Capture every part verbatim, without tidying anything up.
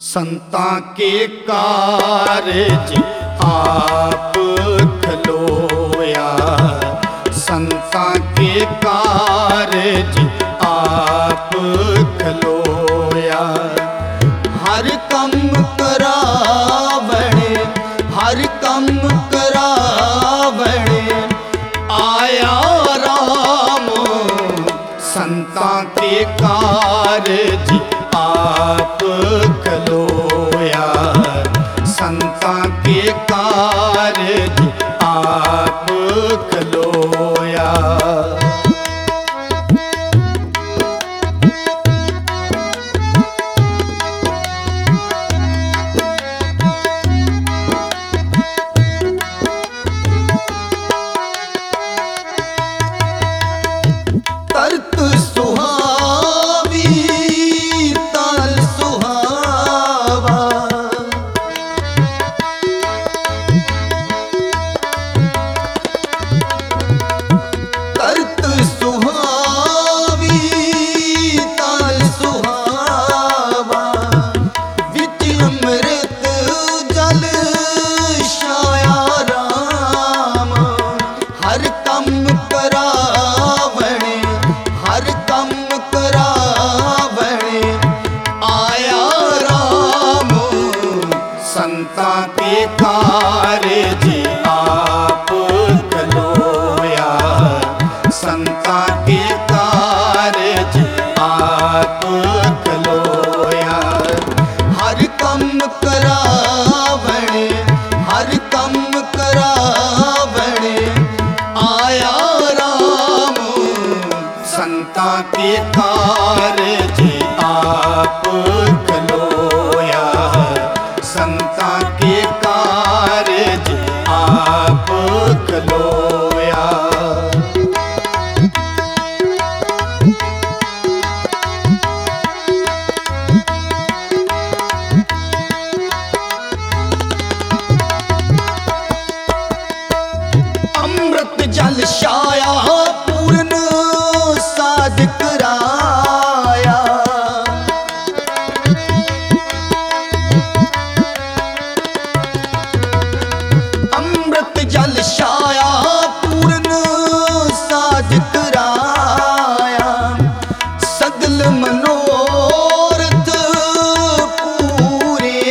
संतां के कारज आप खलोया, संतां के कारज आप खलोया। हर कम करावण, हर कम करावण आया राम। संतां के कारज आप खलोया, संतां के कारज आप खलोया। तरत सुहावी ताल सुहावा, तरत सुहावी ताल सुहावा। विच अमृत जल छाया राम। हर कम करावण, हर कम करावण आया राम। संतां के कारज आप खलोया, संतां के कारज आप खलोया। हर कम करावण, हर कम करावण आया राम। संतां के कारज आप खलोया, संतां के कारज आप खलोया। अमृत जल छाया पूर्ण साध कराया। अमृत जल छाया पूर्ण साध कराया। सगल मनोरथ पूरे,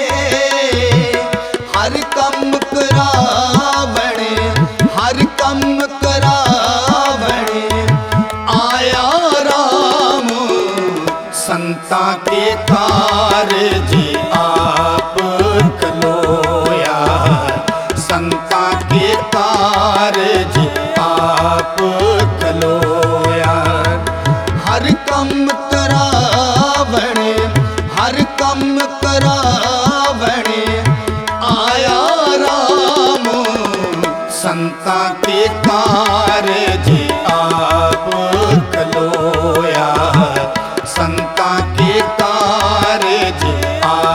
हर कम करावण, हर कम करावण आया राम। संतां के कारज आप खलोया, संतां के कारज आप खलोया। हर कम करावण, हर कम करावण आया राम। संतां के कारज आप खलोया, संतां के कारज आप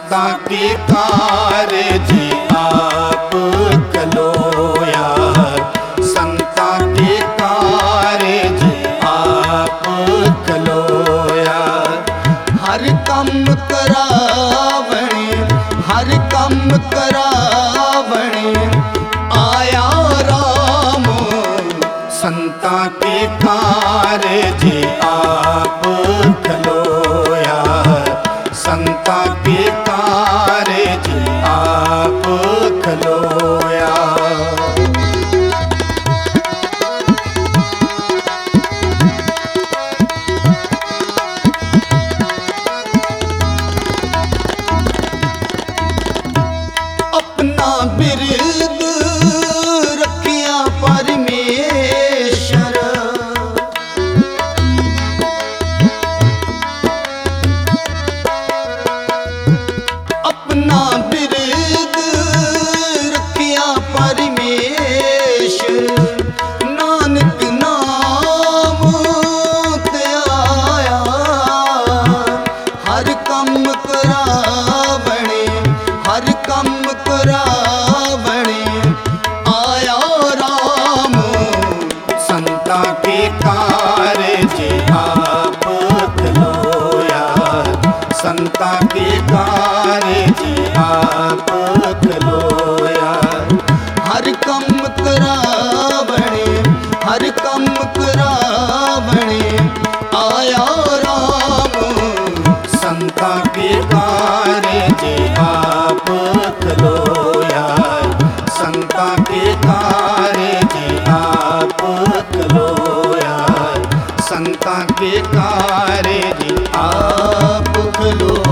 ਸੰਤਾਂ ਕੀ ਕਾਰਜ ਆਪ ਕਲੋਇਆ, ਸੰਤਾਂ ਕੀ ਕਾਰਜ ਆਪ ਕਲੋਇਆ। ਹਰ ਕੰਮ ਕਰਾਵਣੇ, ਹਰ ਕੰਮ ਕਰਾਵਣੇ ਆਇਆ ਰਾਮ, ਸੰਤਾਂ ਕੀ ਕਾਰਜ ਆਪ ਕਲੋਇਆ, ਸੰਤਾਂ ਕੀ ਕਾਰਜ ਆਪ ਕਲੋਇਆ। अपना बिरद रखिया परमेश्वर, अपना बिरद रखिया परमेश्वर, नानक नाम ते आया, हर कम करावणे, हर कम करावणे आया राम, संतां के कारज आप कलोया, संतां के कारज आप कलोया। हर कम करावणे, हर कम करावणे आया राम, संतां के कारज आप कलोया, संतां के कारज आप कलोया, संतां के कारज आप कलोया।